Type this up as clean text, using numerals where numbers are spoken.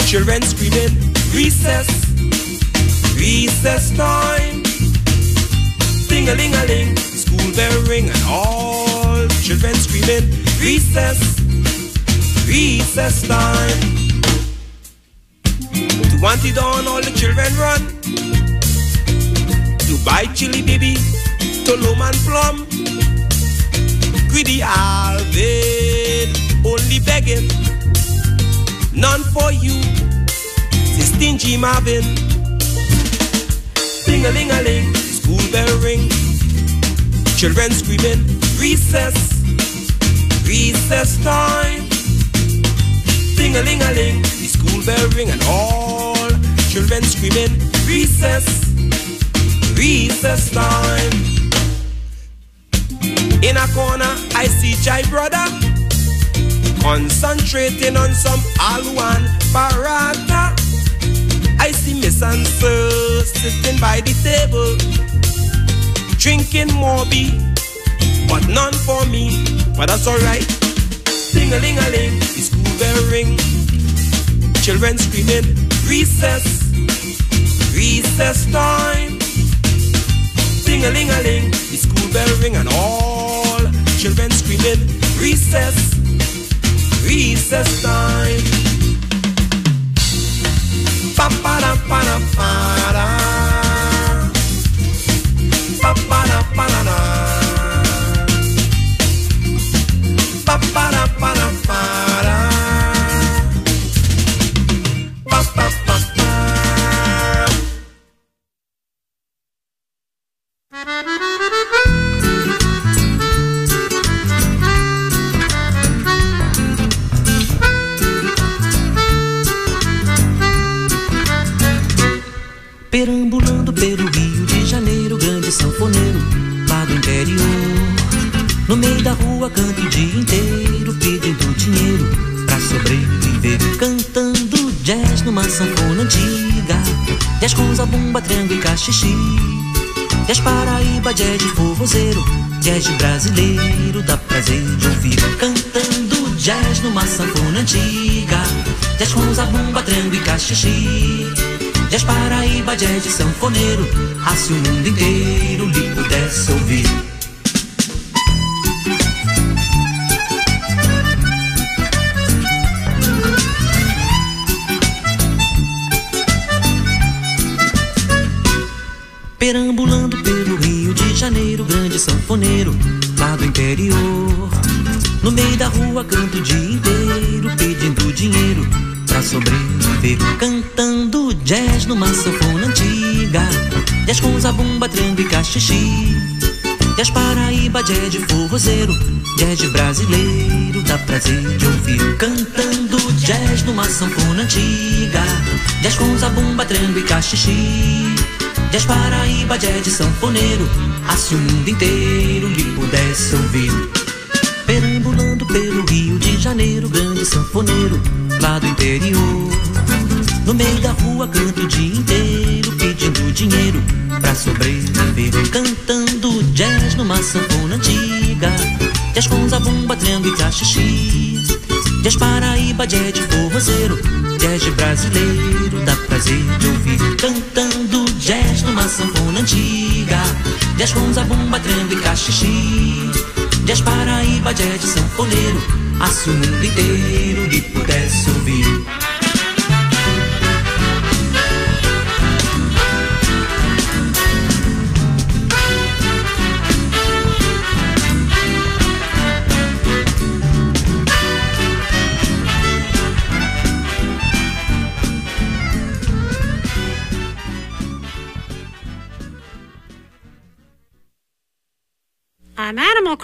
Children screaming, recess, recess time. Ding-a-ling-a-ling, school bell ring, and all children screaming, recess, recess time. To want it on, all the children run. To buy chili baby, to loam and plum. Greedy Alvin, only begging, none for you, say stingy Marvin. Ding-a-ling-a-ling, school bell ring. Children screaming, recess, recess time. Ding-a-ling-a-ling, the school bell ring, and all children screaming, recess, recess time. In a corner, I see Jai brother concentrating on some Alwan Parata. I see Miss and Sir sitting by the table, drinking Morby, but none for me, but that's alright. Ding-a-ling-a-ling, the school bell ring. Children screaming, recess, recess time. Ding-a-ling-a-ling, the school bell ring, and all children screaming, recess, recess time. Pa-pa-da-pa-da-pa-da, pa-pa-da-pa-da-da, pa-pa-da-pa-da-pa-da, pa-pa-pa-pa. Perambulando pelo Rio de Janeiro, grande sanfoneiro lá do interior. No meio da rua canto o dia inteiro, pedindo dinheiro pra sobreviver. Cantando jazz numa sanfona antiga, jazz com zabumba, triângulo e cachixi. Jazz Paraíba, jazz de forrozeiro, jazz de brasileiro, dá prazer de ouvir. Cantando jazz numa sanfona antiga, jazz com zabumba, triângulo e cachixi. Jazz Paraíba, jazz de sanfoneiro, ah, se o mundo inteiro lhe pudesse ouvir. Perambulando pelo Rio de Janeiro, grande sanfoneiro lá do interior. No meio da rua canto o dia inteiro, pedindo dinheiro pra sobreviver. Cantando jazz numa sanfona antiga, jazz com zabumba, triângulo e cachixi. Jazz Paraíba, jazz de forrozeiro, jazz de brasileiro, dá prazer de ouvir. Cantando jazz numa sanfona antiga, jazz com zabumba, triângulo e cachixi. Jazz Paraíba, jazz de sanfoneiro, ah, se o mundo inteiro lhe pudesse ouvir. Perambulando pelo Rio de Janeiro, grande sanfoneiro lá do interior. No meio da rua canto o dia inteiro, pedindo dinheiro pra sobreviver. Cantando jazz numa sanfona antiga, jazz com zabumba, triângulo e cachixi. Jazz Paraíba, jazz de forrozeiro, jazz de brasileiro, dá prazer de ouvir. Cantando jazz numa sanfona antiga, jazz com zabumba, triângulo e cachixi. Jazz Paraíba, jazz de sanfoneiro, ah, se o mundo inteiro lhe pudesse ouvir. I'm Animal